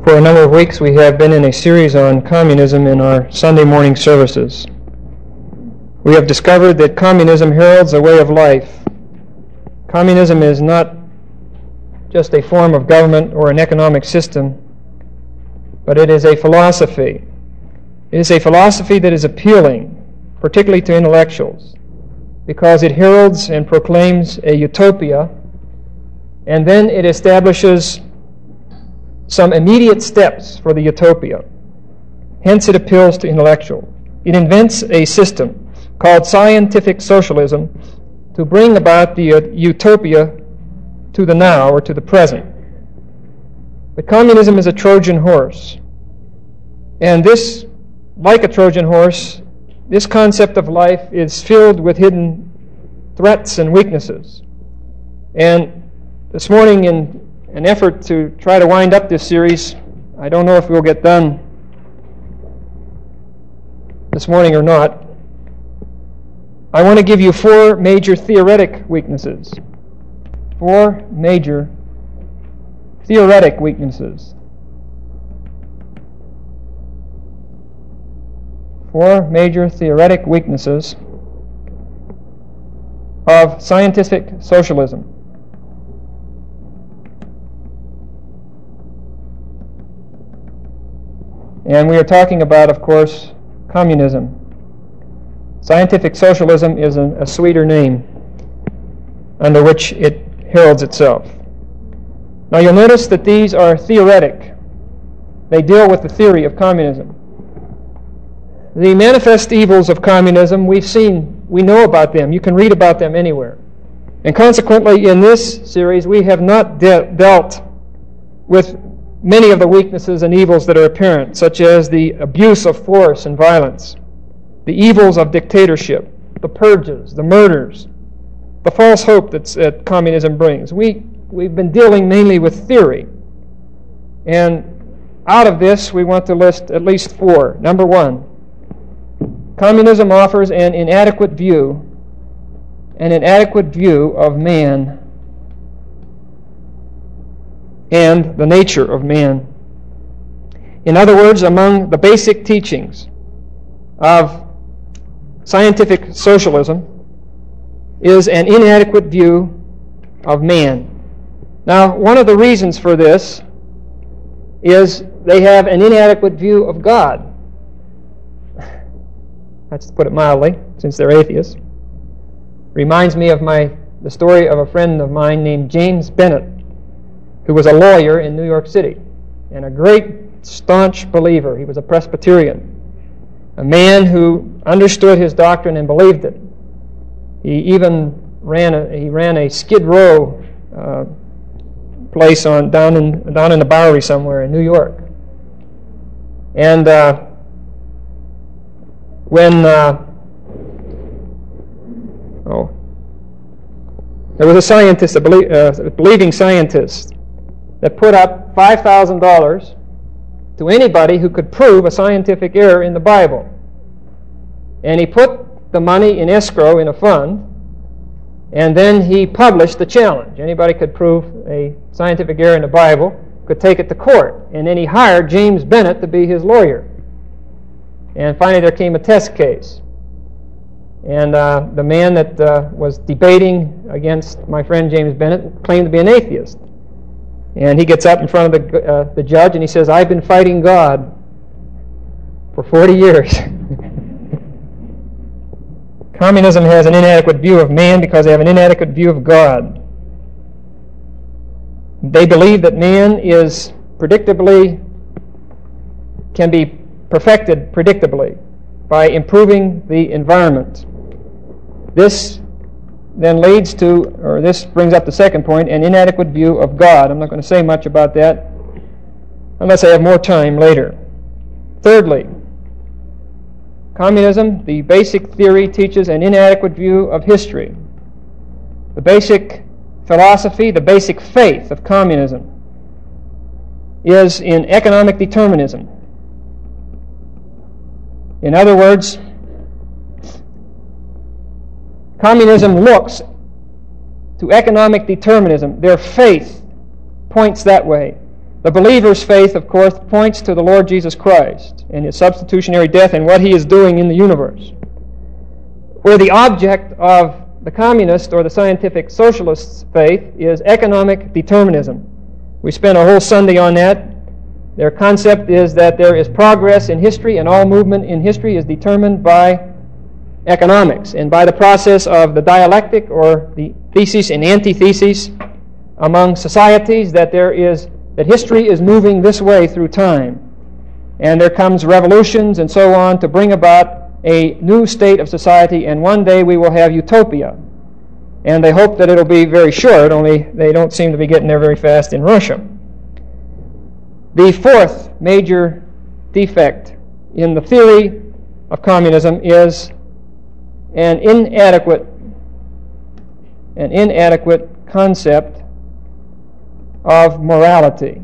For a number of weeks we have been in a series on communism in our Sunday morning services. We have discovered that communism heralds a way of life. Communism is not just a form of government or an economic system, but it is a philosophy. It is a philosophy that is appealing, particularly to intellectuals, because it heralds and proclaims a utopia, and then it establishes some immediate steps for the utopia. Hence it appeals to intellectuals. It invents a system called scientific socialism to bring about the utopia to the now or to the present. But communism is a Trojan horse. And this, like a Trojan horse, this concept of life is filled with hidden threats and weaknesses. And this morning, in an effort to try to wind up this series, I don't know if we'll get done this morning or not, I want to give you four major theoretic weaknesses. Four major theoretic weaknesses. Four major theoretic weaknesses of scientific socialism. And we are talking about, of course, communism. Scientific socialism is a sweeter name under which it heralds itself. Now you'll notice that these are theoretic. They deal with the theory of communism. The manifest evils of communism, we know about them. You can read about them anywhere. And consequently, in this series, we have not dealt with many of the weaknesses and evils that are apparent, such as the abuse of force and violence, the evils of dictatorship, the purges, the murders, the false hope that communism brings. We've been dealing mainly with theory. And out of this, we want to list at least four. Number one, communism offers an inadequate view of man and the nature of man. In other words, among the basic teachings of scientific socialism is an inadequate view of man. Now, one of the reasons for this is they have an inadequate view of God. That's to put it mildly, since they're atheists. Reminds me of the story of a friend of mine named James Bennett, who was a lawyer in New York City and a great staunch believer. He was a Presbyterian, a man who understood his doctrine and believed it. He even ran a Skid Row place down in the Bowery somewhere in New York. And there was a scientist, a believing scientist, that put up $5,000 to anybody who could prove a scientific error in the Bible. And he put the money in escrow in a fund, and then he published the challenge. Anybody could prove a scientific error in the Bible, could take it to court. And then he hired James Bennett to be his lawyer. And finally there came a test case. And the man that was debating against my friend James Bennett claimed to be an atheist. And he gets up in front of the judge and he says, "I've been fighting God for 40 years." Communism has an inadequate view of man because they have an inadequate view of God. They believe that man is can be perfected predictably by improving the environment. This then this brings up the second point, an inadequate view of God. I'm not going to say much about that unless I have more time later. Thirdly, communism, the basic theory, teaches an inadequate view of history. The basic philosophy, the basic faith of communism is in economic determinism. In other words, communism looks to economic determinism. Their faith points that way. The believer's faith, of course, points to the Lord Jesus Christ and His substitutionary death and what He is doing in the universe. Where the object of the communist or the scientific socialist's faith is economic determinism. We spent a whole Sunday on that. Their concept is that there is progress in history, and all movement in history is determined by economics and by the process of the dialectic or the thesis and antithesis among societies, that history is moving this way through time. And there comes revolutions and so on to bring about a new state of society, and one day we will have utopia. And they hope that it'll be very short, only they don't seem to be getting there very fast in Russia. The fourth major defect in the theory of communism is an inadequate concept of morality.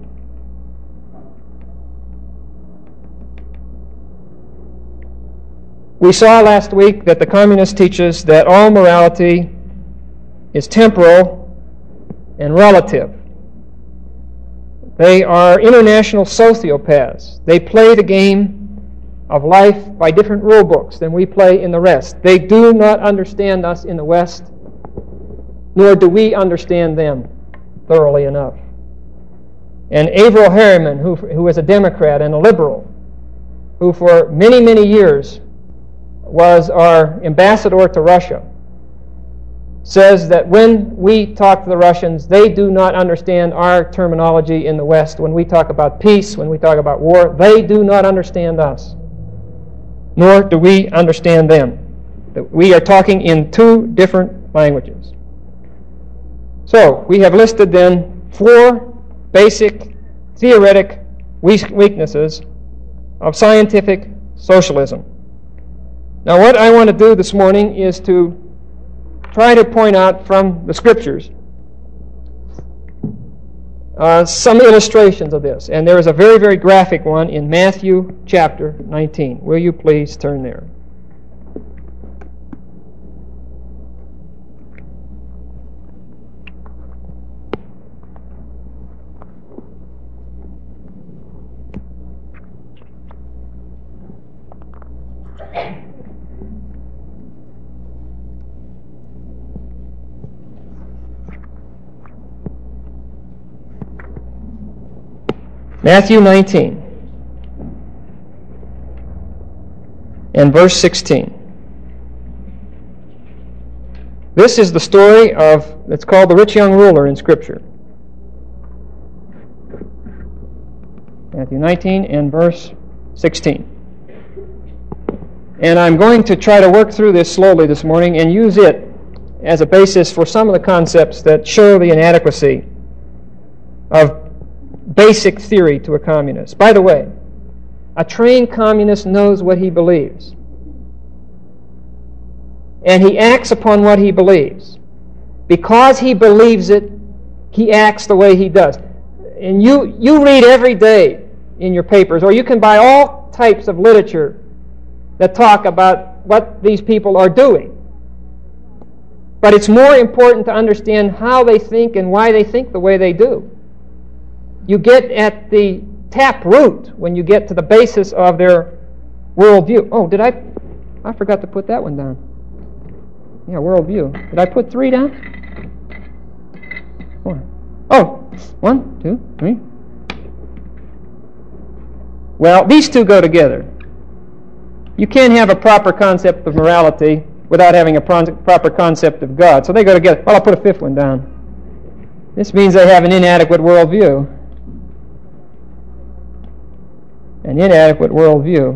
We saw last week that the communist teaches that all morality is temporal and relative. They are international sociopaths. They play the game of life by different rule books than we play in the rest. They do not understand us in the West, nor do we understand them thoroughly enough. And Averell Harriman, who is a Democrat and a liberal, who for many, many years was our ambassador to Russia, says that when we talk to the Russians, they do not understand our terminology in the West. When we talk about peace, when we talk about war, they do not understand us, nor do we understand them. We are talking in two different languages. So, we have listed then 4 basic theoretic weaknesses of scientific socialism. Now, what I want to do this morning is to try to point out from the Scriptures some illustrations of this. And there is a very, very graphic one in Matthew chapter 19. Will you please turn there? Matthew 19 and verse 16. This is the story of, it's called the rich young ruler in Scripture. Matthew 19 and verse 16. And I'm going to try to work through this slowly this morning and use it as a basis for some of the concepts that show the inadequacy of basic theory to a communist. By the way, a trained communist knows what he believes. And he acts upon what he believes. Because he believes it, he acts the way he does. And you read every day in your papers, or you can buy all types of literature that talk about what these people are doing. But it's more important to understand how they think and why they think the way they do. You get at the tap root when you get to the basis of their worldview. Oh, I forgot to put that one down. Yeah, worldview. Did I put 3 down? 4. Oh, 1, 2, 3. Well, these two go together. You can't have a proper concept of morality without having a proper concept of God. So they go together. Well, I'll put a 5th one down. This means they have an inadequate worldview. An inadequate worldview.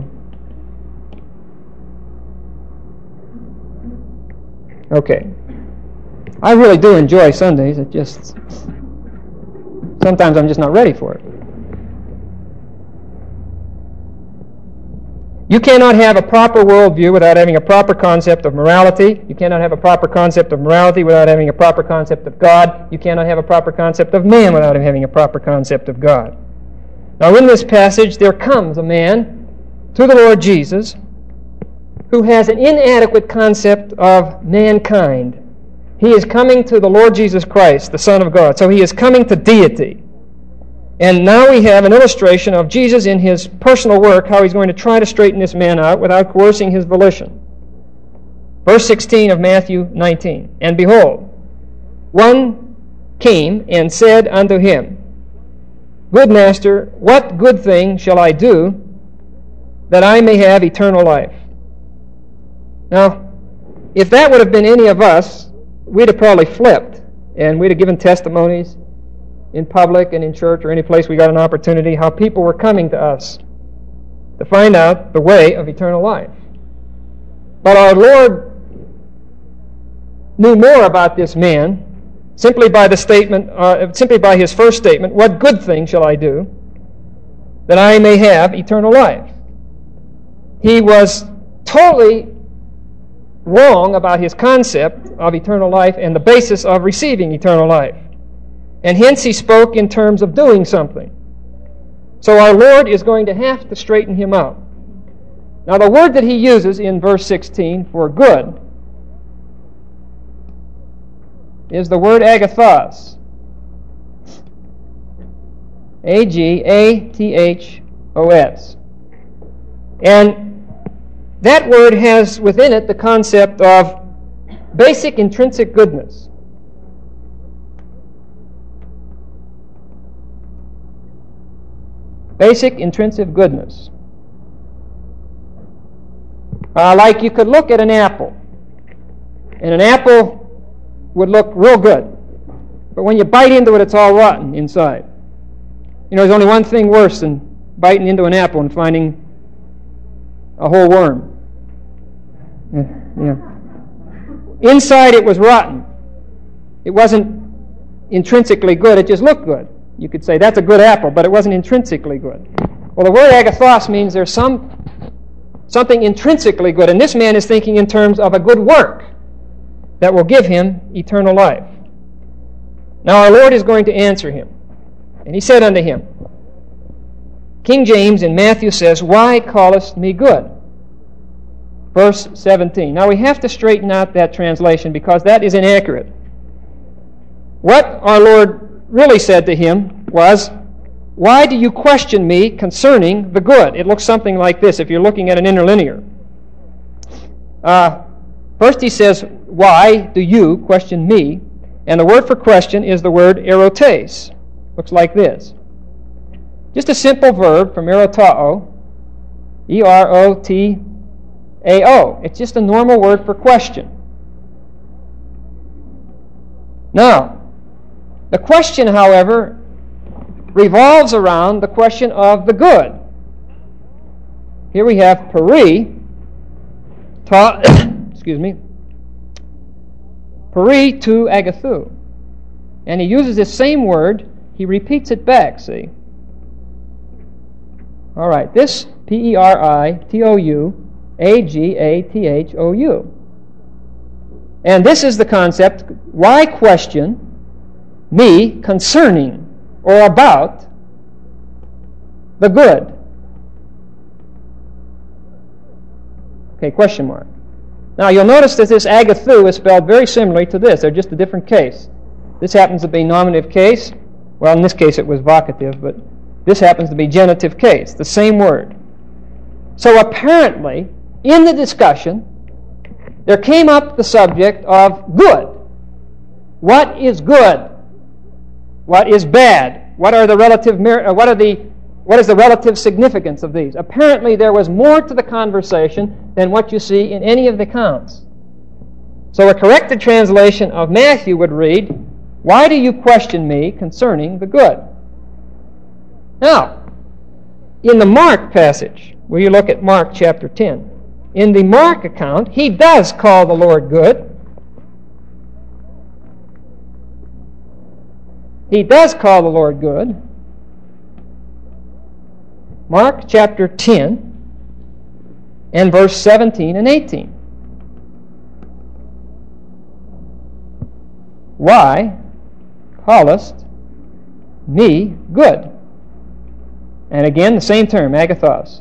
Okay. I really do enjoy Sundays. It just, sometimes I'm just not ready for it. You cannot have a proper worldview without having a proper concept of morality. You cannot have a proper concept of morality without having a proper concept of God. You cannot have a proper concept of man without having a proper concept of God. Now, in this passage, there comes a man to the Lord Jesus who has an inadequate concept of mankind. He is coming to the Lord Jesus Christ, the Son of God. So he is coming to deity. And now we have an illustration of Jesus in his personal work, how he's going to try to straighten this man out without coercing his volition. Verse 16 of Matthew 19. And behold, one came and said unto him, Good master, what good thing shall I do that I may have eternal life? Now, if that would have been any of us, we'd have probably flipped, and we'd have given testimonies in public and in church or any place we got an opportunity, how people were coming to us to find out the way of eternal life. But our Lord knew more about this man simply by the statement, simply by his first statement, What good thing shall I do that I may have eternal life? He was totally wrong about his concept of eternal life and the basis of receiving eternal life. And hence he spoke in terms of doing something. So our Lord is going to have to straighten him out. Now the word that he uses in verse 16 for good is the word agathos. A-G-A-T-H-O-S. And that word has within it the concept of basic intrinsic goodness. Basic intrinsic goodness. Like you could look at an apple, and an apple would look real good, but when you bite into it, it's all rotten inside. You know, there's only one thing worse than biting into an apple and finding a whole worm. Yeah. Inside it was rotten. It wasn't intrinsically good, it just looked good. You could say that's a good apple, but it wasn't intrinsically good. Well, the word agathos means there's something intrinsically good, and this man is thinking in terms of a good work that will give him eternal life. Now our Lord is going to answer him. And he said unto him, King James in Matthew says, Why callest me good? Verse 17. Now we have to straighten out that translation because that is inaccurate. What our Lord really said to him was, Why do you question me concerning the good? It looks something like this if you're looking at an interlinear. First he says, Why do you question me? And the word for question is the word erotes. Looks like this. Just a simple verb from erotao, E-R-O-T-A-O. It's just a normal word for question. Now, the question, however, revolves around the question of the good. Here we have peri, peri tu agathu. And he uses this same word, he repeats it back, see? All right, this P-E-R-I-T-O-U-A-G-A-T-H-O-U. And this is the concept, why question me concerning or about the good? Okay, question mark. Now you'll notice that this agathu is spelled very similarly to this. They're just a different case. This happens to be nominative case. Well, in this case it was vocative, but this happens to be genitive case, the same word. So apparently, in the discussion, there came up the subject of good. What is good? What is bad? What is the relative significance of these? Apparently, there was more to the conversation than what you see in any of the accounts. So a corrected translation of Matthew would read, Why do you question me concerning the good? Now, in the Mark passage, where you look at Mark chapter 10, in the Mark account, he does call the Lord good. He does call the Lord good. Mark chapter 10 and verse 17 and 18. Why callest me good? And again, the same term, agathos.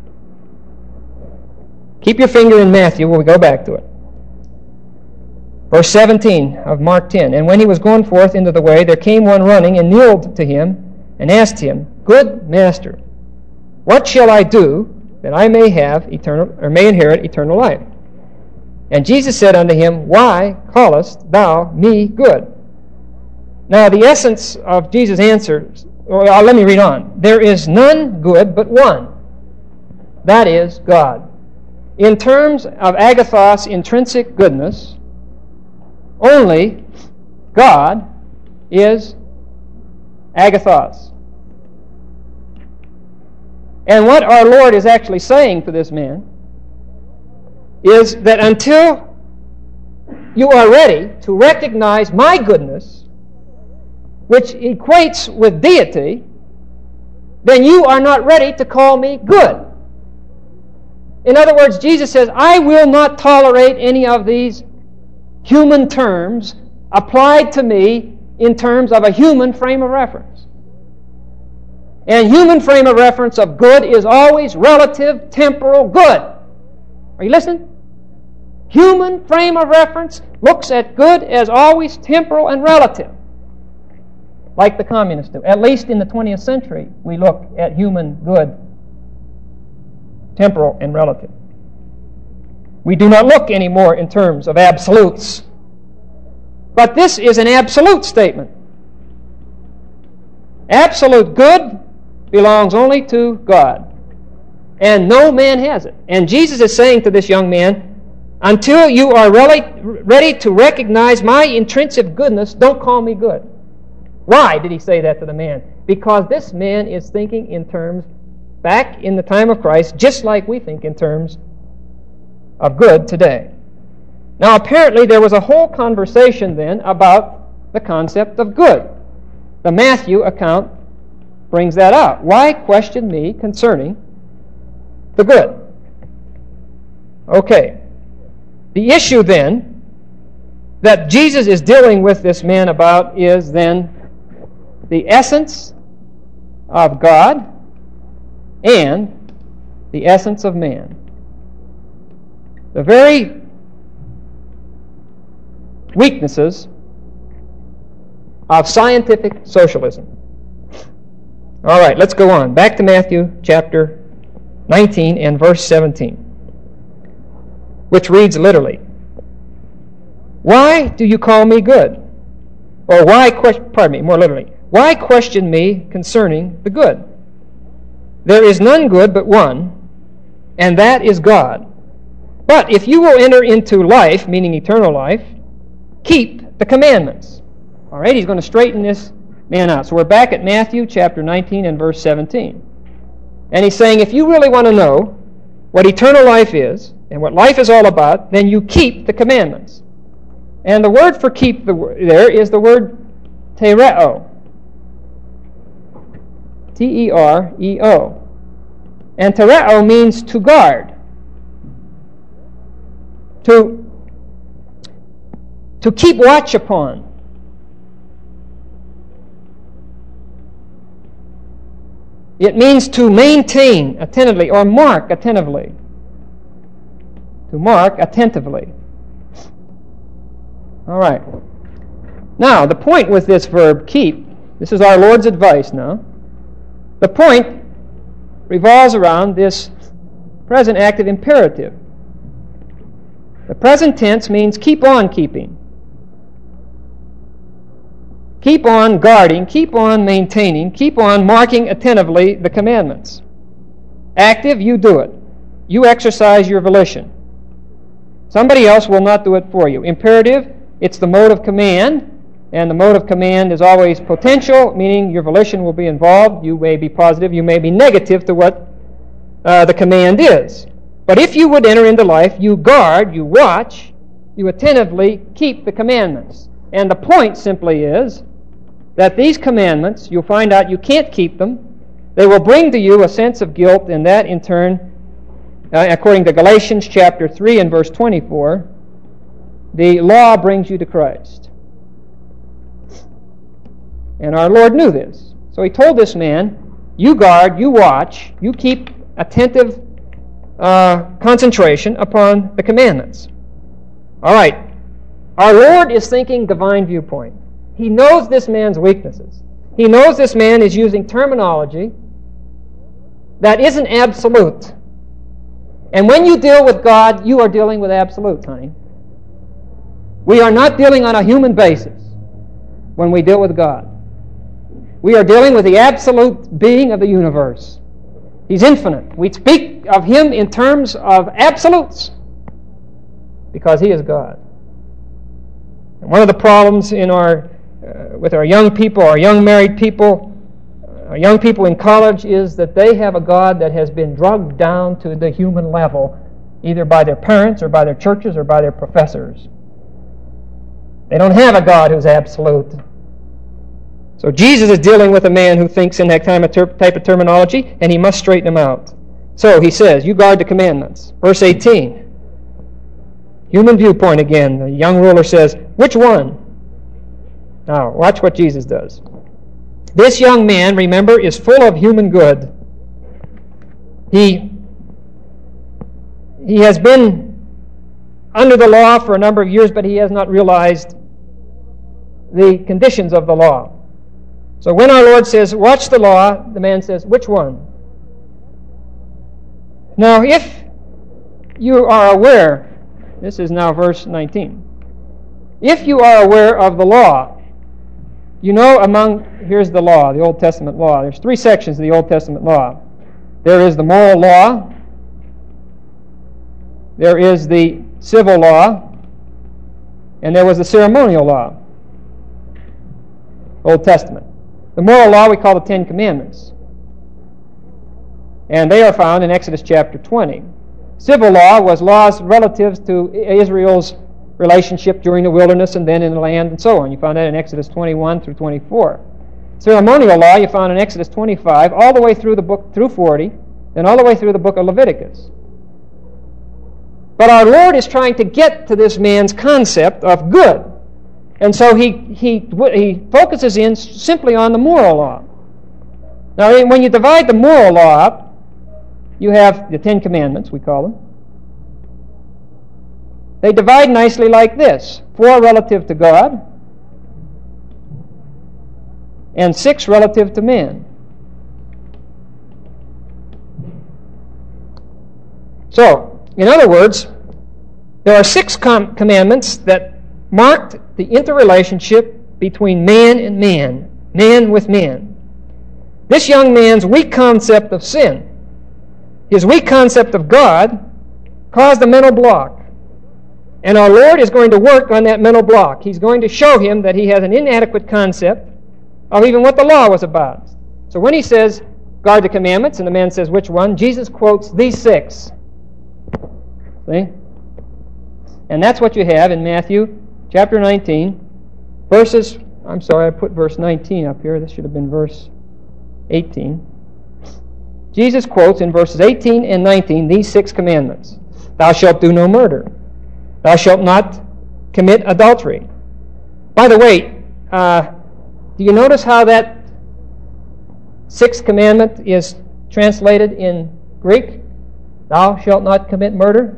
Keep your finger in Matthew when we go back to it. Verse 17 of Mark 10. And when he was going forth into the way, there came one running and kneeled to him and asked him, Good master, what shall I do that I may inherit eternal life? And Jesus said unto him, Why callest thou me good? Now the essence of Jesus' answer, let me read on. There is none good but one. That is God. In terms of agathos, intrinsic goodness, only God is agathos. And what our Lord is actually saying to this man is that until you are ready to recognize my goodness, which equates with deity, then you are not ready to call me good. In other words, Jesus says, I will not tolerate any of these human terms applied to me in terms of a human frame of reference. And human frame of reference of good is always relative, temporal good. Are you listening? Human frame of reference looks at good as always temporal and relative, like the communists do. At least in the 20th century, we look at human good temporal and relative. We do not look anymore in terms of absolutes. But this is an absolute statement. Absolute good belongs only to God. And no man has it. And Jesus is saying to this young man, until you are ready to recognize my intrinsic goodness, don't call me good. Why did he say that to the man? Because this man is thinking in terms, back in the time of Christ, just like we think in terms of good today. Now, apparently, there was a whole conversation then about the concept of good. The Matthew account brings that out. Why question me concerning the good? Okay. The issue then that Jesus is dealing with this man about is then the essence of God and the essence of man. The very weaknesses of scientific socialism. All right, let's go on. Back to Matthew chapter 19 and verse 17, which reads literally, Why do you call me good? Or more literally, why question me concerning the good? There is none good but one, and that is God. But if you will enter into life, meaning eternal life, keep the commandments. All right, he's going to straighten this man out. So we're back at Matthew chapter 19 and verse 17. And he's saying, if you really want to know what eternal life is and what life is all about, then you keep the commandments. And the word for keep there is the word tereo. T-E-R-E-O. And tereo means to guard. To keep watch upon. It means to maintain attentively or mark attentively. To mark attentively. All right. Now, the point with this verb keep, this is our Lord's advice now. The point revolves around this present active imperative. The present tense means keep on keeping. Keep on guarding, keep on maintaining, keep on marking attentively the commandments. Active, you do it. You exercise your volition. Somebody else will not do it for you. Imperative, it's the mode of command, and the mode of command is always potential, meaning your volition will be involved. You may be positive, you may be negative to what the command is. But if you would enter into life, you guard, you watch, you attentively keep the commandments. And the point simply is that these commandments, you'll find out you can't keep them. They will bring to you a sense of guilt, and that in turn, according to Galatians chapter 3 and verse 24, the law brings you to Christ. And our Lord knew this. So he told this man, you guard, you watch, you keep attentive concentration upon the commandments. All right. Our Lord is thinking divine viewpoint. He knows this man's weaknesses. He knows this man is using terminology that isn't absolute. And when you deal with God, you are dealing with absolutes, honey. We are not dealing on a human basis when we deal with God. We are dealing with the absolute being of the universe. He's infinite. We speak of Him in terms of absolutes because He is God. And one of the problems in with our young people, our young married people, our young people in college is that they have a God that has been drugged down to the human level, either by their parents or by their churches or by their professors. They don't have a God who's absolute. So Jesus is dealing with a man who thinks in that type of terminology, and he must straighten him out. So he says, you guard the commandments. Verse 18. Human viewpoint again. The young ruler says, which one? Now, watch what Jesus does. This young man, remember, is full of human good. He has been under the law for a number of years, but he has not realized the conditions of the law. So when our Lord says, watch the law, the man says, which one? Now, if you are aware, this is now verse 19. If you are aware of the law, you know here's the law, the Old Testament law. There's 3 sections of the Old Testament law. There is the moral law. There is the civil law. And there was the ceremonial law. Old Testament. The moral law we call the 10 Commandments. And they are found in Exodus chapter 20. Civil law was laws relative to Israel's relationship during the wilderness and then in the land and so on. You found that in Exodus 21 through 24. Ceremonial law you found in Exodus 25 all the way through the book through 40, and all the way through the book of Leviticus. But our Lord is trying to get to this man's concept of good. And so he focuses in simply on the moral law. Now, when you divide the moral law up, you have the 10 Commandments, we call them. They divide nicely like this. 4 relative to God, and 6 relative to man. So, in other words, there are 6 commandments that marked the interrelationship between man and man with man. This young man's weak concept of sin, his weak concept of God, caused a mental block. And our Lord is going to work on that mental block. He's going to show him that he has an inadequate concept of even what the law was about. So when he says, guard the commandments, and the man says, which one? Jesus quotes these 6. See? And that's what you have in Matthew chapter 19, verses, I'm sorry, I put verse 19 up here. This should have been verse 18. Jesus quotes in verses 18 and 19 these 6 commandments. Thou shalt do no murder. Thou shalt not commit adultery. By the way, do you notice how that 6th commandment is translated in Greek? Thou shalt not commit murder.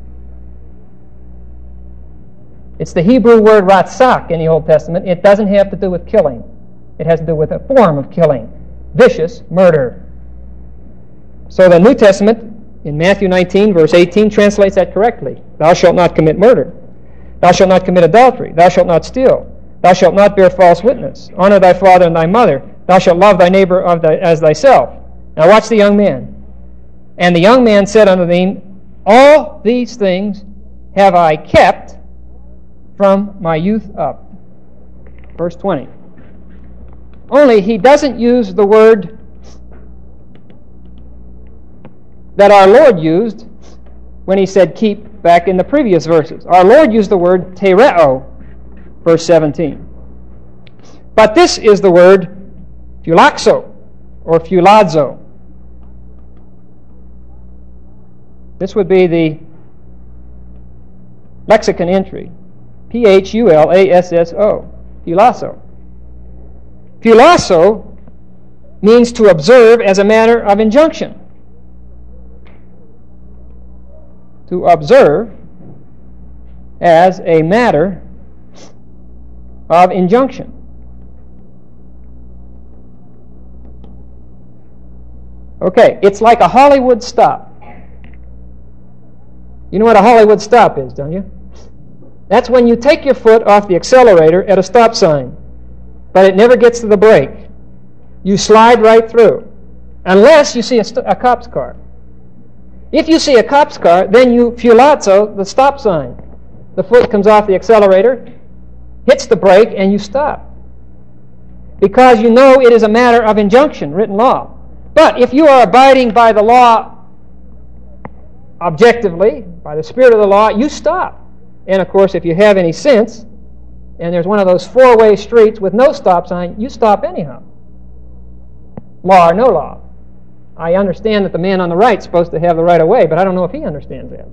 It's the Hebrew word ratzak in the Old Testament. It doesn't have to do with killing. It has to do with a form of killing. Vicious murder. So the New Testament, in Matthew 19, verse 18, translates that correctly. Thou shalt not commit murder. Thou shalt not commit adultery. Thou shalt not steal. Thou shalt not bear false witness. Honor thy father and thy mother. Thou shalt love thy neighbor as thyself. Now watch the young man. And the young man said unto him, all these things have I kept from my youth up. Verse 20. Only he doesn't use the word that our Lord used when he said keep back in the previous verses. Our Lord used the word tereo, verse 17. But this is the word phulaxo or phulazo. This would be the lexicon entry. Phulasso. Phulasso. Phulasso means to observe as a matter of injunction. To observe as a matter of injunction. Okay, it's like a Hollywood stop. You know what a Hollywood stop is, don't you? That's when you take your foot off the accelerator at a stop sign, but it never gets to the brake. You slide right through, unless you see a cop's car. If you see a cop's car, then you fulazzo the stop sign. The foot comes off the accelerator, hits the brake, and you stop. Because you know it is a matter of injunction, written law. But if you are abiding by the law objectively, by the spirit of the law, you stop. And of course, if you have any sense, and there's one of those four-way streets with no stop sign, you stop anyhow. Law or no law. I understand that the man on the right is supposed to have the right of way, but I don't know if he understands that.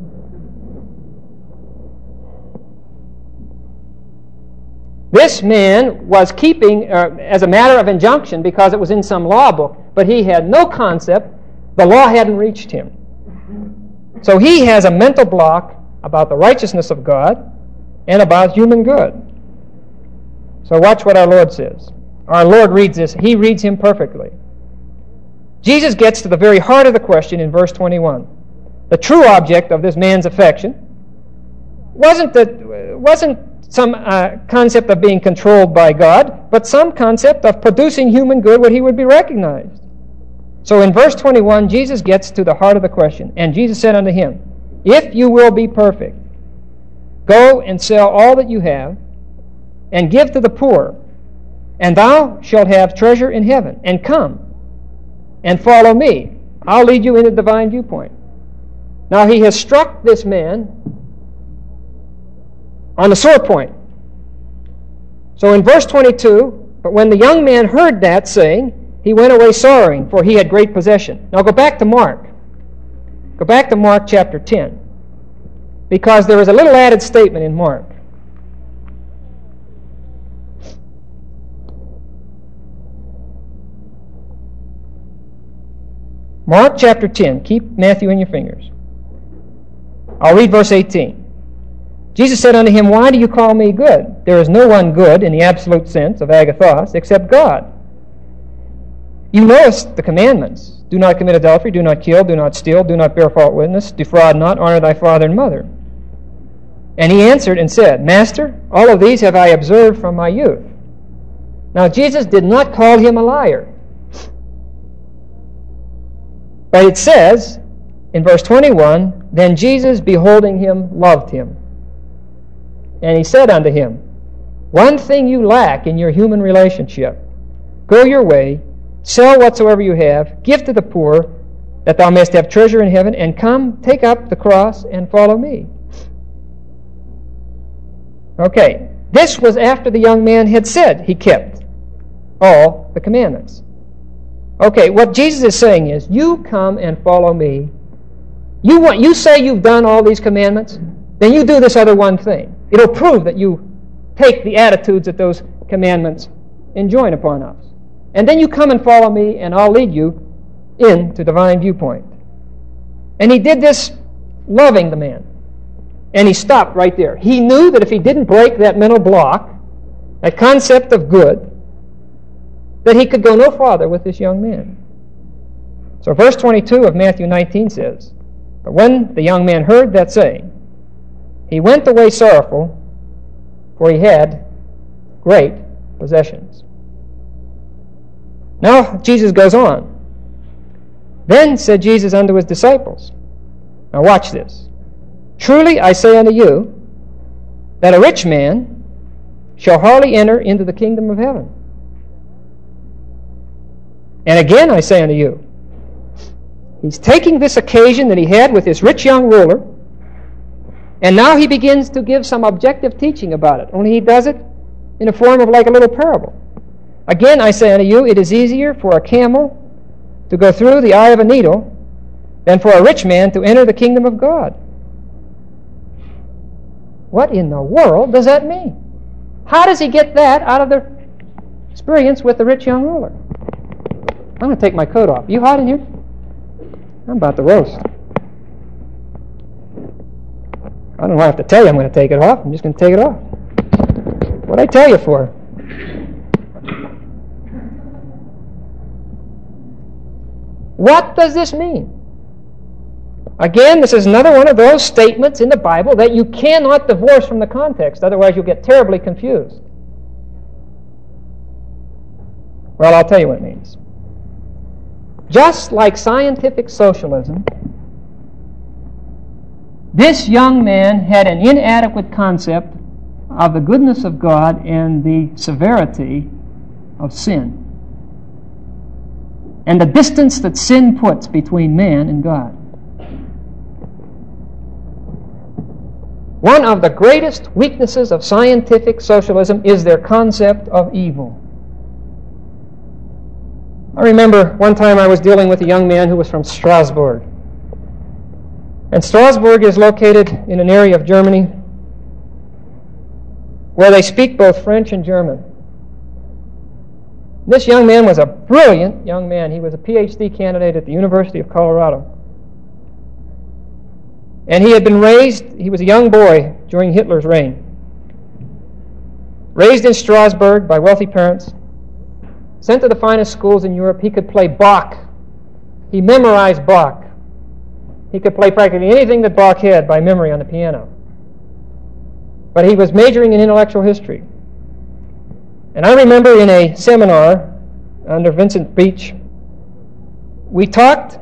This man was keeping, as a matter of injunction, because it was in some law book, but he had no concept. The law hadn't reached him. So he has a mental block about the righteousness of God and about human good. So watch what our Lord says. Our Lord reads this. He reads him perfectly. Jesus gets to the very heart of the question in verse 21. The true object of this man's affection wasn't some concept of being controlled by God, but some concept of producing human good where he would be recognized. So in verse 21, Jesus gets to the heart of the question. And Jesus said unto him, If you will be perfect, go and sell all that you have, and give to the poor, and thou shalt have treasure in heaven. And come, and follow me. I'll lead you into divine viewpoint. Now he has struck this man on the sore point. So in verse 22, but when the young man heard that saying, he went away sorrowing, for he had great possession. Now go back to Mark. Go back to Mark chapter 10. Because there is a little added statement in Mark. Mark chapter 10. Keep Matthew in your fingers. I'll read verse 18. Jesus said unto him, Why do you call me good? There is no one good in the absolute sense of agathos except God. You knowest the commandments. Do not commit adultery, do not kill, do not steal, do not bear false witness, defraud not, honor thy father and mother. And he answered and said, Master, all of these have I observed from my youth. Now Jesus did not call him a liar. But it says in verse 21, Then Jesus, beholding him, loved him. And he said unto him, One thing you lack in your human relationship. Go your way, sell whatsoever you have, give to the poor, that thou mayest have treasure in heaven, and come, take up the cross, and follow me. Okay, this was after the young man had said he kept all the commandments. Okay, what Jesus is saying is, you come and follow me. You say you've done all these commandments, then you do this other one thing. It'll prove that you take the attitudes that those commandments enjoin upon us. And then you come and follow me, and I'll lead you into divine viewpoint. And he did this loving the man. And he stopped right there. He knew that if he didn't break that mental block, that concept of good, that he could go no farther with this young man. So verse 22 of Matthew 19 says, But when the young man heard that saying, he went away sorrowful, for he had great possessions. Now Jesus goes on. Then said Jesus unto his disciples, Now watch this. Truly I say unto you, that a rich man shall hardly enter into the kingdom of heaven. And again I say unto you, he's taking this occasion that he had with this rich young ruler, and now he begins to give some objective teaching about it, only he does it in a form of like a little parable. Again I say unto you, it is easier for a camel to go through the eye of a needle than for a rich man to enter the kingdom of God. What in the world does that mean? How does he get that out of the experience with the rich young ruler? I'm going to take my coat off. You hot in here? I'm about to roast. I don't know what I have to tell you I'm going to take it off. I'm just going to take it off. What'd I tell you for? What does this mean? Again, this is another one of those statements in the Bible that you cannot divorce from the context, otherwise you'll get terribly confused. Well, I'll tell you what it means. Just like scientific socialism, this young man had an inadequate concept of the goodness of God and the severity of sin, and the distance that sin puts between man and God. One of the greatest weaknesses of scientific socialism is their concept of evil. I remember one time I was dealing with a young man who was from Strasbourg. And Strasbourg is located in an area of Germany where they speak both French and German. This young man was a brilliant young man. He was a PhD candidate at the University of Colorado. And he had been raised, he was a young boy during Hitler's reign. Raised in Strasbourg by wealthy parents, sent to the finest schools in Europe. He could play Bach. He memorized Bach. He could play practically anything that Bach had by memory on the piano. But he was majoring in intellectual history. And I remember in a seminar under Vincent Beach, we talked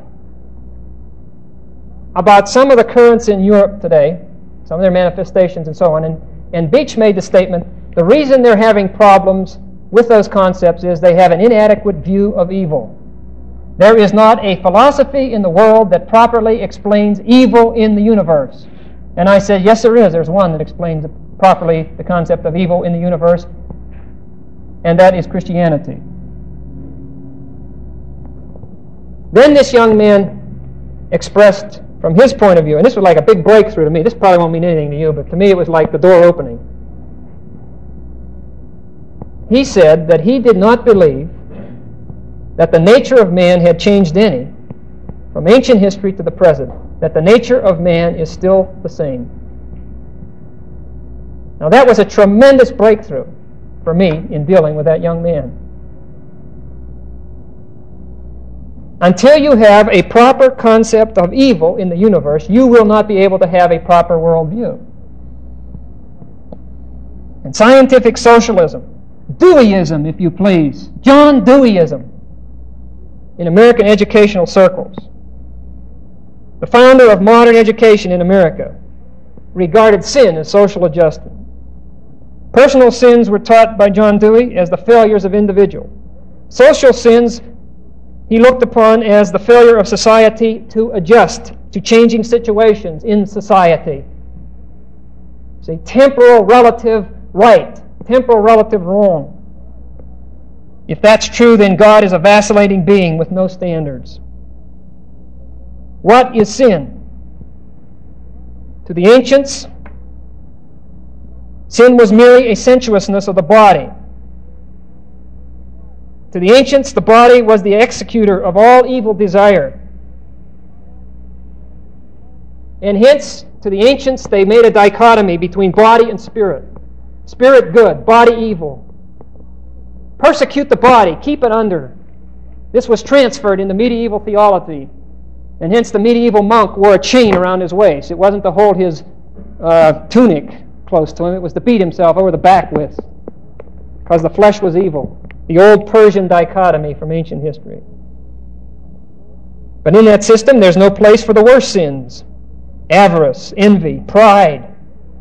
about some of the currents in Europe today, some of their manifestations and so on. And Beach made the statement, the reason they're having problems with those concepts is they have an inadequate view of evil. There is not a philosophy in the world that properly explains evil in the universe. And I said, yes, there is. There's one that explains properly the concept of evil in the universe, and that is Christianity. Then this young man expressed from his point of view, and this was like a big breakthrough to me. This probably won't mean anything to you, but to me it was like the door opening. He said that he did not believe that the nature of man had changed any, from ancient history to the present, that the nature of man is still the same. Now that was a tremendous breakthrough for me in dealing with that young man. Until you have a proper concept of evil in the universe, you will not be able to have a proper worldview. And scientific socialism, Deweyism, if you please, John Deweyism, in American educational circles, the founder of modern education in America, regarded sin as social adjustment. Personal sins were taught by John Dewey as the failures of individual. Social sins he looked upon as the failure of society to adjust to changing situations in society. It's a temporal relative right, temporal relative wrong. If that's true, then God is a vacillating being with no standards. What is sin? To the ancients, sin was merely a sensuousness of the body. To the ancients, the body was the executor of all evil desire. And hence, to the ancients, they made a dichotomy between body and spirit. Spirit good, body evil. Persecute the body, keep it under. This was transferred into medieval theology. And hence the medieval monk wore a chain around his waist. It wasn't to hold his tunic close to him, it was to beat himself over the back with, because the flesh was evil. The old Persian dichotomy from ancient history. But in that system, there's no place for the worst sins. Avarice, envy, pride.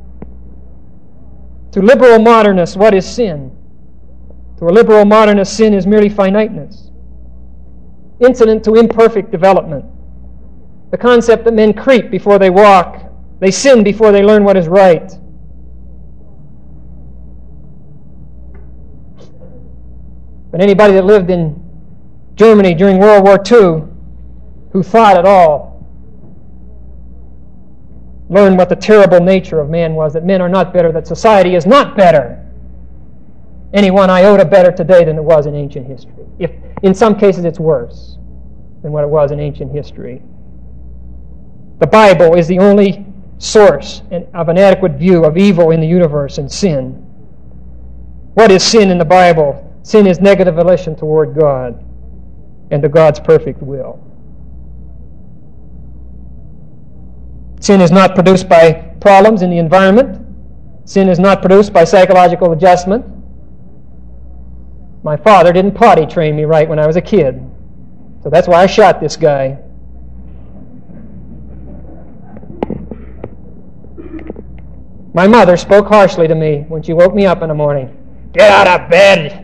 To liberal modernists, what is sin? To a liberal modernist, sin is merely finiteness, incident to imperfect development. The concept that men creep before they walk, they sin before they learn what is right. But anybody that lived in Germany during World War II, who thought at all, learned what the terrible nature of man was, that men are not better, that society is not better, any one iota better today than it was in ancient history. If in some cases it's worse than what it was in ancient history. The Bible is the only source of an adequate view of evil in the universe and sin. What is sin in the Bible? Sin is negative volition toward God and to God's perfect will. Sin is not produced by problems in the environment. Sin is not produced by psychological adjustment. My father didn't potty train me right when I was a kid, so that's why I shot this guy. My mother spoke harshly to me when she woke me up in the morning. Get out of bed!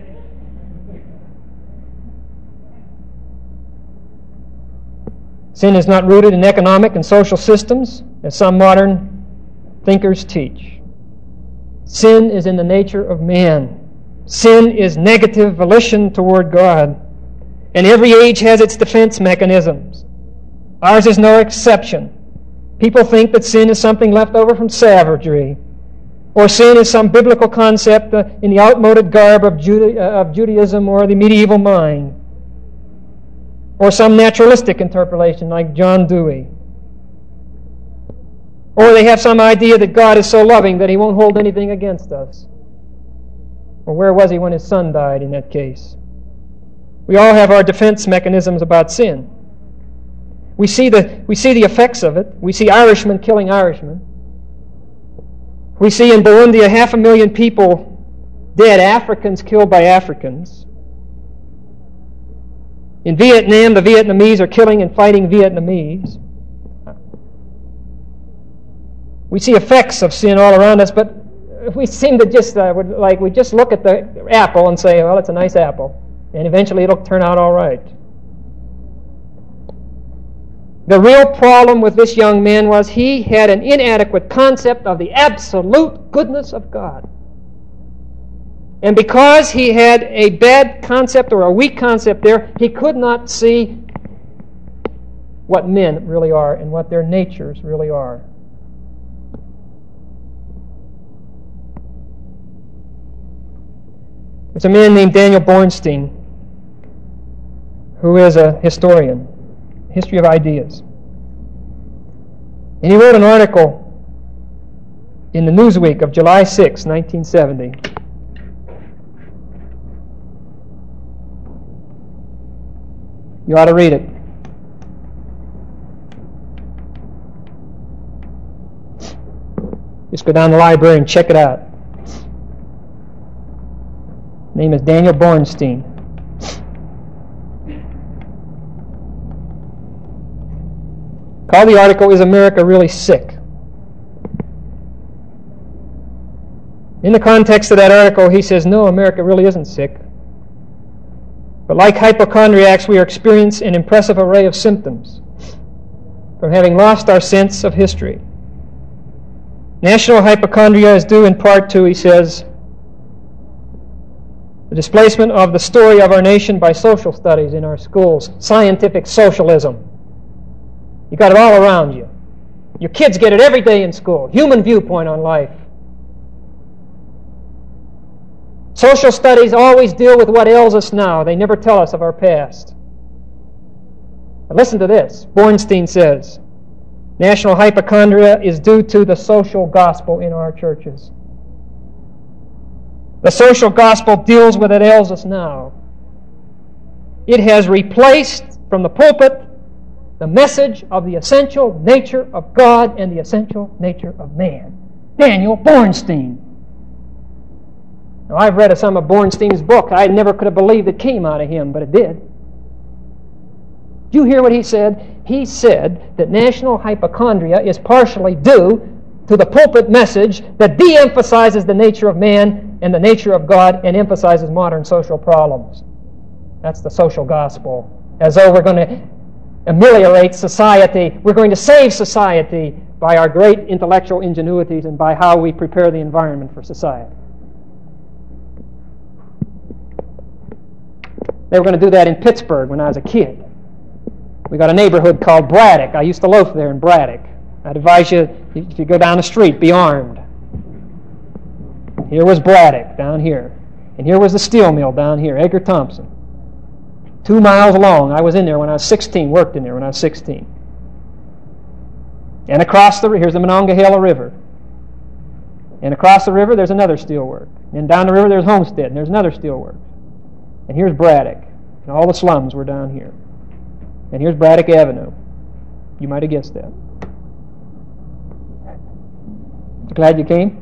Sin is not rooted in economic and social systems, as some modern thinkers teach. Sin is in the nature of man. Sin is negative volition toward God. And every age has its defense mechanisms. Ours is no exception. People think that sin is something left over from savagery, or sin is some biblical concept in the outmoded garb of Judaism or the medieval mind, or some naturalistic interpretation like John Dewey. Or they have some idea that God is so loving that He won't hold anything against us. Or where was He when His Son died in that case? We all have our defense mechanisms about sin. We see the effects of it. We see Irishmen killing Irishmen. We see in Burundi 500,000 people dead, Africans killed by Africans. In Vietnam, the Vietnamese are killing and fighting Vietnamese. We see effects of sin all around us, but we seem to just we just look at the apple and say, well, it's a nice apple, and eventually it'll turn out all right. The real problem with this young man was he had an inadequate concept of the absolute goodness of God. And because he had a bad concept or a weak concept there, he could not see what men really are and what their natures really are. There's a man named Daniel Bornstein who is a historian, history of ideas. And he wrote an article in the Newsweek of July 6, 1970. You ought to read it. Just go down to the library and check it out. His name is Daniel Bornstein. Called the article, Is America Really Sick? In the context of that article, he says, no, America really isn't sick. But like hypochondriacs, we experience an impressive array of symptoms from having lost our sense of history. National hypochondria is due in part to, he says, the displacement of the story of our nation by social studies in our schools, scientific socialism. You got it all around you. Your kids get it every day in school. Human viewpoint on life. Social studies always deal with what ails us now. They never tell us of our past. But listen to this. Bornstein says, national hypochondria is due to the social gospel in our churches. The social gospel deals with what ails us now. It has replaced from the pulpit the message of the essential nature of God and the essential nature of man. Daniel Bornstein. Now, I've read some of Bornstein's book. I never could have believed it came out of him, but it did. Did you hear what he said? He said that national hypochondria is partially due to the pulpit message that de-emphasizes the nature of man and the nature of God and emphasizes modern social problems. That's the social gospel. As though we're going to ameliorate society. We're going to save society by our great intellectual ingenuities and by how we prepare the environment for society. They were going to do that in Pittsburgh when I was a kid. We got a neighborhood called Braddock. I used to loaf there in Braddock. I'd advise you, if you go down the street, be armed. Here was Braddock down here. And here was the steel mill down here, Edgar Thompson. 2 miles long. I was in there when I was 16, worked in there when I was 16. And across here's the Monongahela River. And across the river, there's another steelwork. And down the river, there's Homestead, and there's another steelwork. And here's Braddock, and all the slums were down here. And here's Braddock Avenue. You might have guessed that. Glad you came.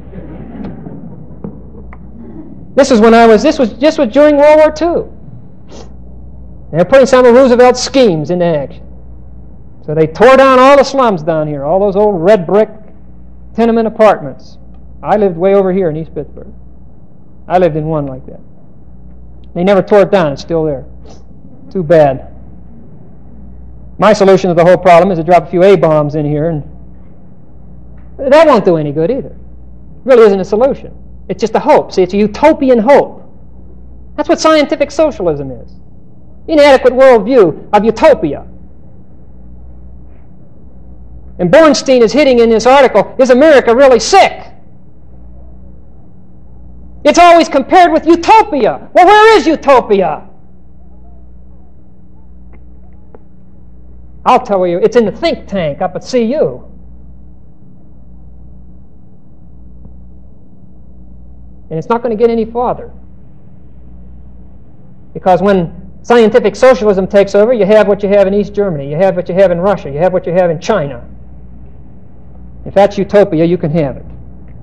This was during World War II. And they're putting some of Roosevelt's schemes into action. So they tore down all the slums down here, all those old red brick tenement apartments. I lived way over here in East Pittsburgh. I lived in one like that. They never tore it down. It's still there. Too bad. My solution to the whole problem is to drop a few A-bombs in here, and that won't do any good either. It really isn't a solution. It's just a hope. See, it's a utopian hope. That's what scientific socialism is. Inadequate worldview of utopia. And Bornstein is hitting in this article, is America really sick? It's always compared with utopia. Well, where is utopia? I'll tell you, it's in the think tank up at CU. And it's not going to get any farther. Because when scientific socialism takes over, you have what you have in East Germany, you have what you have in Russia, you have what you have in China. If that's utopia, you can have it.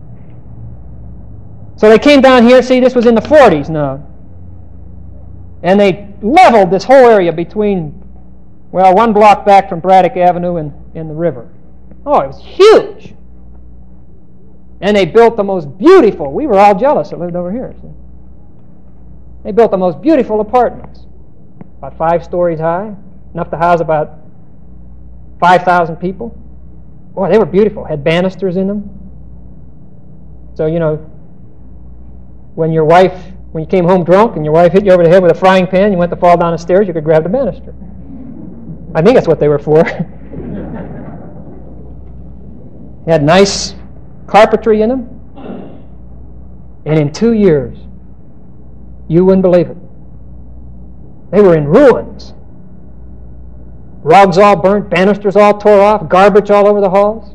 So they came down here, see, this was in the 40s now. And they leveled this whole area between, well, one block back from Braddock Avenue and the river. Oh, it was huge. And they built the most beautiful, we were all jealous that lived over here. See? They built the most beautiful apartments. About 5 stories high, enough to house about 5,000 people. Boy, they were beautiful. Had banisters in them. So, you know, when you came home drunk and your wife hit you over the head with a frying pan, you went to fall down the stairs, you could grab the banister. I think that's what they were for. Had nice carpentry in them. And in 2 years, you wouldn't believe it, they were in ruins. Rugs all burnt, banisters all tore off, garbage all over the halls.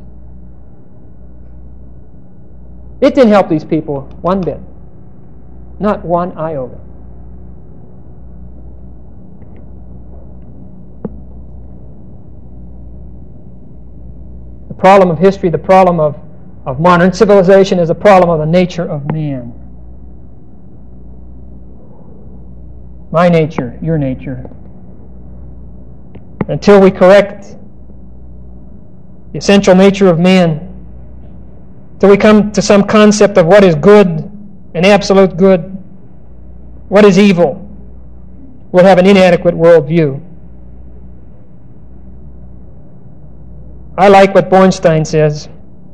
It didn't help these people one bit. Not one iota. The problem of history, the problem of modern civilization is a problem of the nature of man. My nature, your nature. Until we correct the essential nature of man, till we come to some concept of what is good, an absolute good, what is evil, we'll have an inadequate worldview. I like what Bornstein says.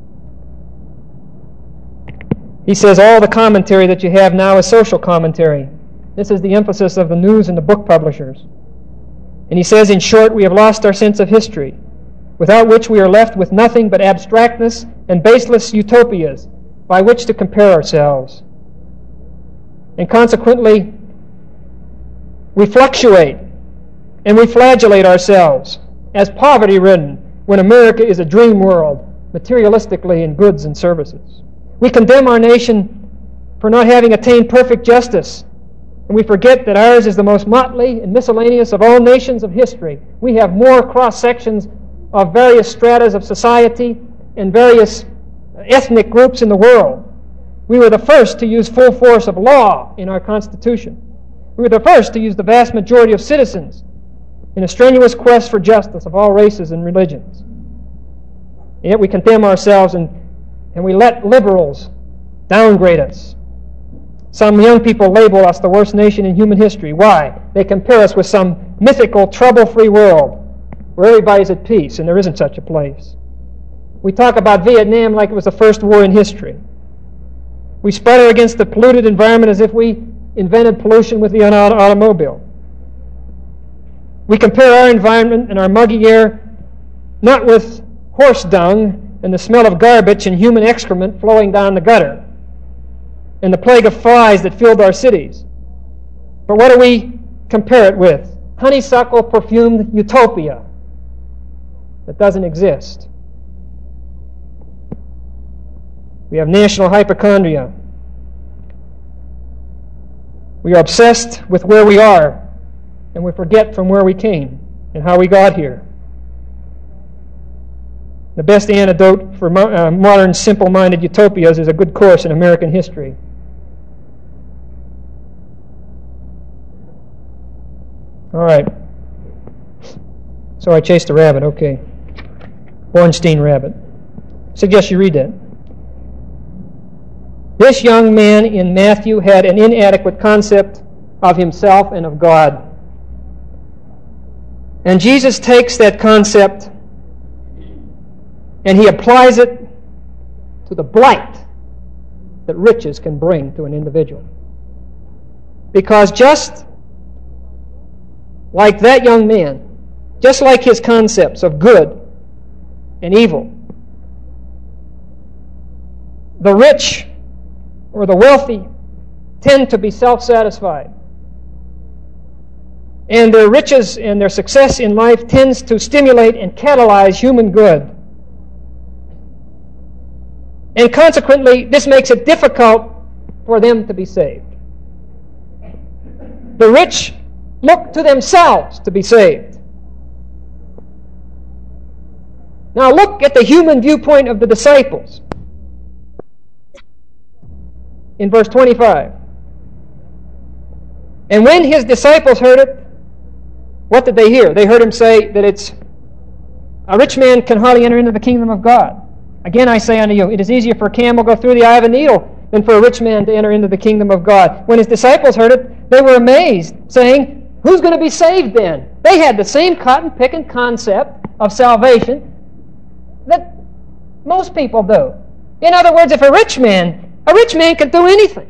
He says all the commentary that you have now is social commentary. This is the emphasis of the news and the book publishers. And he says, in short, we have lost our sense of history, without which we are left with nothing but abstractness and baseless utopias by which to compare ourselves. And consequently, we fluctuate and we flagellate ourselves as poverty-ridden when America is a dream world, materialistically in goods and services. We condemn our nation for not having attained perfect justice, and we forget that ours is the most motley and miscellaneous of all nations of history. We have more cross-sections of various stratas of society and various ethnic groups in the world. We were the first to use full force of law in our Constitution. We were the first to use the vast majority of citizens in a strenuous quest for justice of all races and religions. And yet we condemn ourselves and we let liberals downgrade us. Some young people label us the worst nation in human history. Why? They compare us with some mythical, trouble-free world where everybody's at peace, and there isn't such a place. We talk about Vietnam like it was the first war in history. We sputter against the polluted environment as if we invented pollution with the automobile. We compare our environment and our muggy air not with horse dung and the smell of garbage and human excrement flowing down the gutter and the plague of flies that filled our cities. But what do we compare it with? Honeysuckle perfumed utopia that doesn't exist. We have national hypochondria. We are obsessed with where we are, and we forget from where we came and how we got here. The best antidote for modern simple-minded utopias is a good course in American history. All right. So I chased a rabbit. Okay. Bornstein rabbit. Suggest you read that. This young man in Matthew had an inadequate concept of himself and of God. And Jesus takes that concept and he applies it to the blight that riches can bring to an individual. Because just like that young man, just like his concepts of good and evil, the rich or the wealthy tend to be self-satisfied. And their riches and their success in life tends to stimulate and catalyze human good. And consequently, this makes it difficult for them to be saved. The rich look to themselves to be saved. Now look at the human viewpoint of the disciples in verse 25. And when his disciples heard it, what did they hear? They heard him say that it's a rich man can hardly enter into the kingdom of God. Again, I say unto you, it is easier for a camel to go through the eye of a needle than for a rich man to enter into the kingdom of God. When his disciples heard it, they were amazed, saying, who's going to be saved then? They had the same cotton-picking concept of salvation that most people do. In other words, if a rich man can do anything.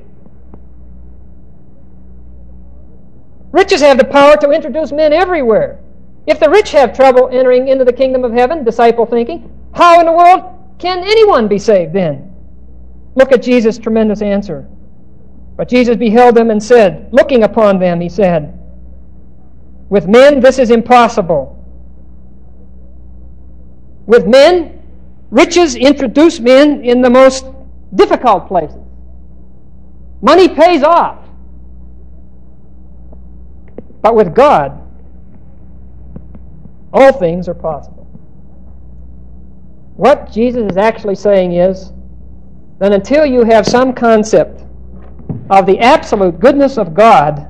Riches have the power to introduce men everywhere. If the rich have trouble entering into the kingdom of heaven, disciple thinking, how in the world can anyone be saved then? Look at Jesus' tremendous answer. But Jesus beheld them and said, looking upon them, he said, with men this is impossible. With men, riches introduce men in the most difficult places. Money pays off. But with God, all things are possible. What Jesus is actually saying is that until you have some concept of the absolute goodness of God,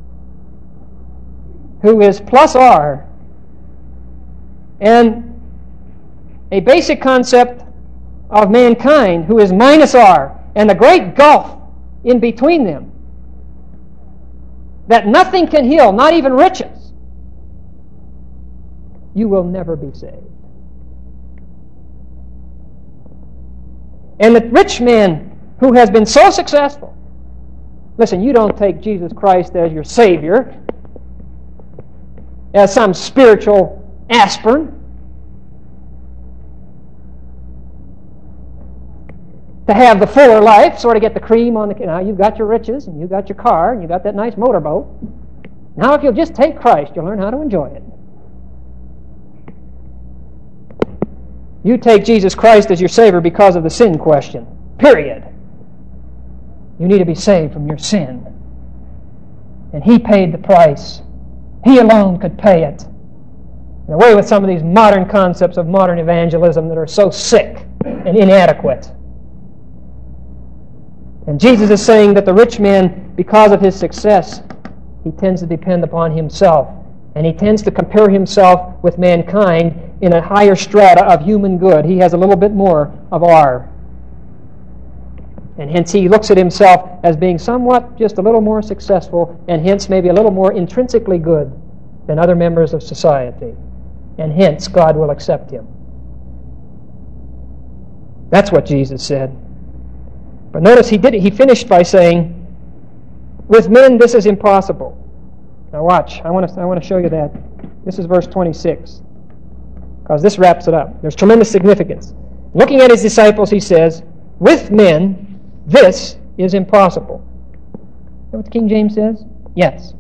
who is plus R, and a basic concept of mankind, who is minus R, and the great gulf in between them, that nothing can heal, not even riches, you will never be saved. And the rich man who has been so successful, listen, you don't take Jesus Christ as your Savior, as some spiritual aspirin. To have the fuller life, sort of get the cream on the... Now, you've got your riches, and you've got your car, and you've got that nice motorboat. Now, if you'll just take Christ, you'll learn how to enjoy it. You take Jesus Christ as your Savior because of the sin question. Period. You need to be saved from your sin. And He paid the price. He alone could pay it. And away with some of these modern concepts of modern evangelism that are so sick and inadequate. And Jesus is saying that the rich man, because of his success, he tends to depend upon himself. And he tends to compare himself with mankind in a higher strata of human good. He has a little bit more of R. And hence he looks at himself as being somewhat just a little more successful, and hence maybe a little more intrinsically good than other members of society. And hence God will accept him. That's what Jesus said. But notice he finished by saying, with men this is impossible. Now watch, I want to show you that. This is verse 26. Because this wraps it up. There's tremendous significance. Looking at his disciples, he says, with men this is impossible. Is that what the King James says? Yes.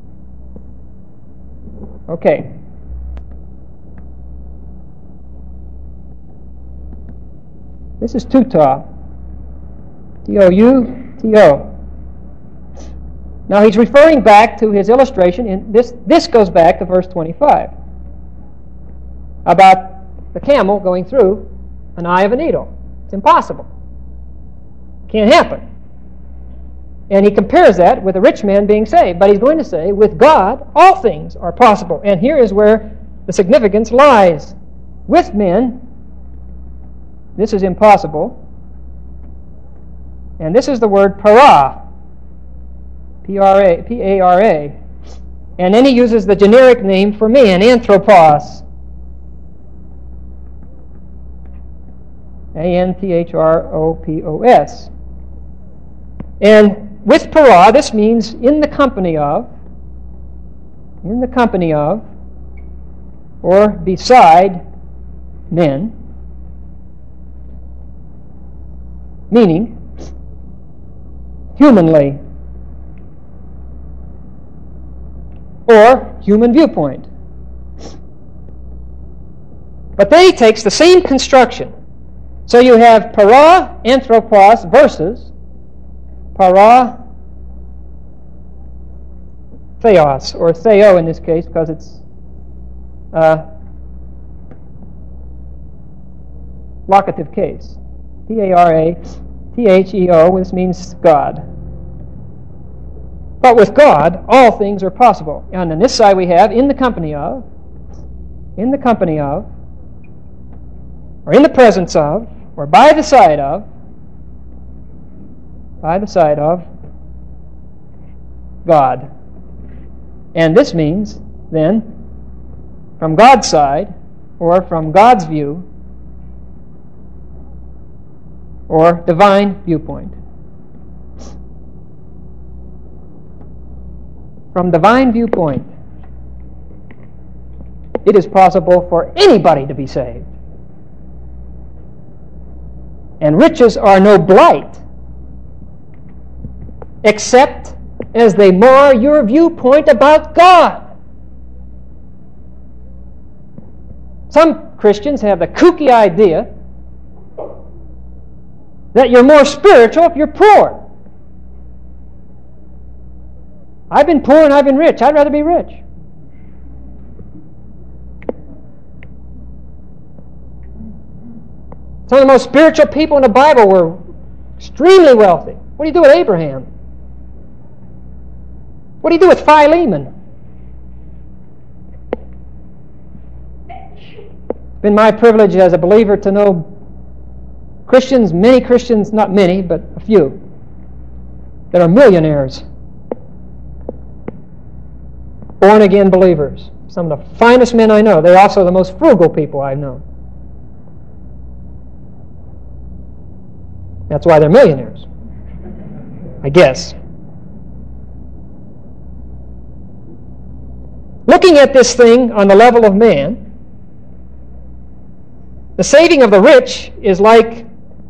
Okay. This is tuta. T-O-U-T-O. Now he's referring back to his illustration, and this goes back to verse 25, about the camel going through an eye of a needle. It's impossible. Can't happen. And he compares that with a rich man being saved. But he's going to say, with God, all things are possible. And here is where the significance lies. With men, this is impossible. And this is the word para. P-A-R-A. And then he uses the generic name for man, anthropos. A-N-T-H-R-O-P-O-S. And with para, this means in the company of, or beside men, meaning humanly, or human viewpoint. But then he takes the same construction. So you have para, anthropos, versus para, theos, or theo in this case, because it's locative case. P-A-R-A-T-H-E-O, this means God. But with God, all things are possible. And on this side we have in the company of, or in the presence of, or by the side of God. And this means, then, from God's side, or from God's view, or divine viewpoint. From divine viewpoint, it is possible for anybody to be saved. And riches are no blight, except as they mar your viewpoint about God. Some Christians have the kooky idea that you're more spiritual if you're poor. I've been poor and I've been rich. I'd rather be rich. Some of the most spiritual people in the Bible were extremely wealthy. What do you do with Abraham? What do you do with Philemon? It's been my privilege as a believer to know Christians, many Christians, not many, but a few, that are millionaires. Born-again believers. Some of the finest men I know. They're also the most frugal people I've known. That's why they're millionaires, I guess. Looking at this thing on the level of man, the saving of the rich is like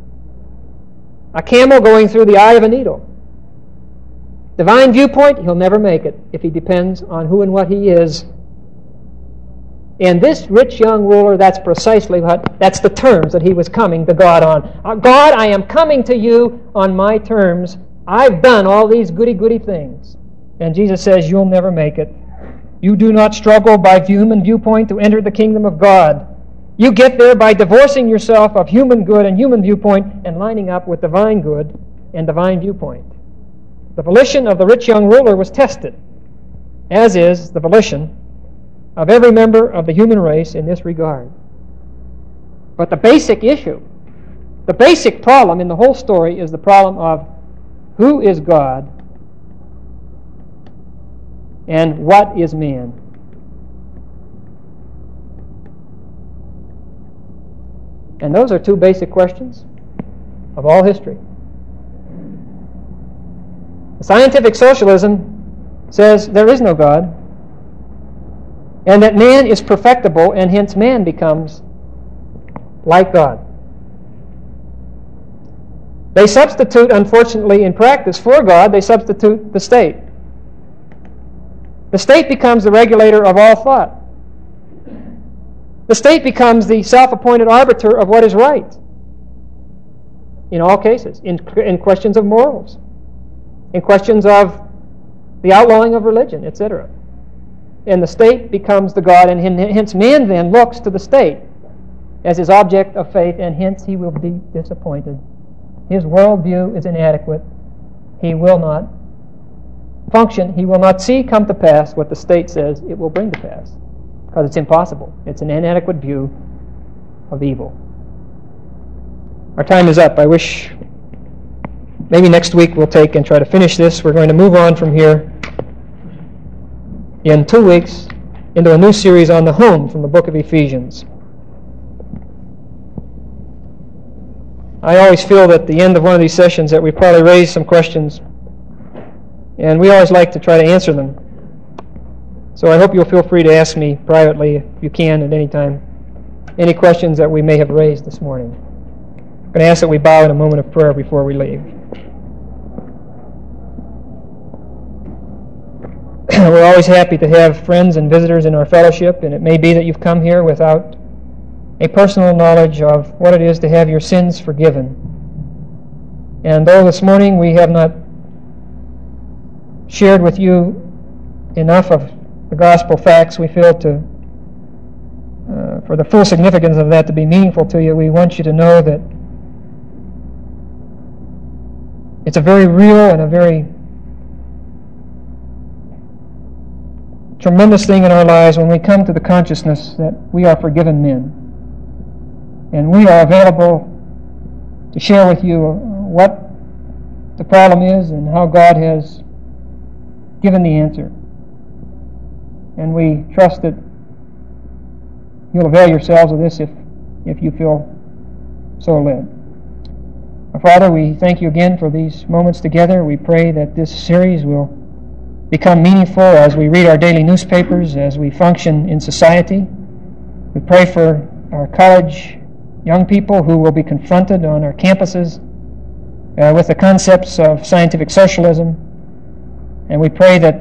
a camel going through the eye of a needle. Divine viewpoint, he'll never make it if he depends on who and what he is. And this rich young ruler, that's precisely that's the terms that he was coming to God on. God, I am coming to you on my terms. I've done all these goody things. And Jesus says, you'll never make it. You do not struggle by human viewpoint to enter the kingdom of God. You get there by divorcing yourself of human good and human viewpoint and lining up with divine good and divine viewpoint. The volition of the rich young ruler was tested, as is the volition of every member of the human race in this regard. But the basic issue, the basic problem in the whole story is the problem of who is God and what is man. And those are two basic questions of all history. Scientific socialism says there is no God, and that man is perfectible, and hence man becomes like God. They substitute, unfortunately, in practice for God, they substitute the state. The state becomes the regulator of all thought. The state becomes the self-appointed arbiter of what is right. in all cases, in questions of morals, in questions of the outlawing of religion, etc. And the state becomes the God, and hence man then looks to the state as his object of faith, and hence he will be disappointed. His worldview is inadequate. He will not function. He will not see come to pass what the state says it will bring to pass, because it's impossible. It's an inadequate view of evil. Our time is up. I wish maybe next week we'll take and try to finish this. We're going to move on from here in 2 weeks into a new series on the home from the book of Ephesians. I always feel that at the end of one of these sessions that we probably raise some questions, and we always like to try to answer them. So I hope you'll feel free to ask me privately, if you can, at any time, any questions that we may have raised this morning. I'm going to ask that we bow in a moment of prayer before we leave. We're always happy to have friends and visitors in our fellowship, and it may be that you've come here without a personal knowledge of what it is to have your sins forgiven. And though this morning we have not shared with you enough of the gospel facts, we feel for the full significance of that to be meaningful to you, we want you to know that it's a very real and a very tremendous thing in our lives when we come to the consciousness that we are forgiven men. And we are available to share with you what the problem is and how God has given the answer. And we trust that you'll avail yourselves of this if you feel so led. Our Father, we thank you again for these moments together. We pray that this series will become meaningful as we read our daily newspapers, as we function in society. We pray for our college young people who will be confronted on our campuses with the concepts of scientific socialism. And we pray that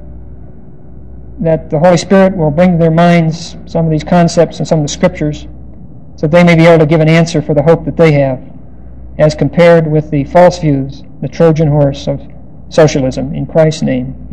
the Holy Spirit will bring to their minds some of these concepts and some of the scriptures so that they may be able to give an answer for the hope that they have as compared with the false views, the Trojan horse of socialism. In Christ's name.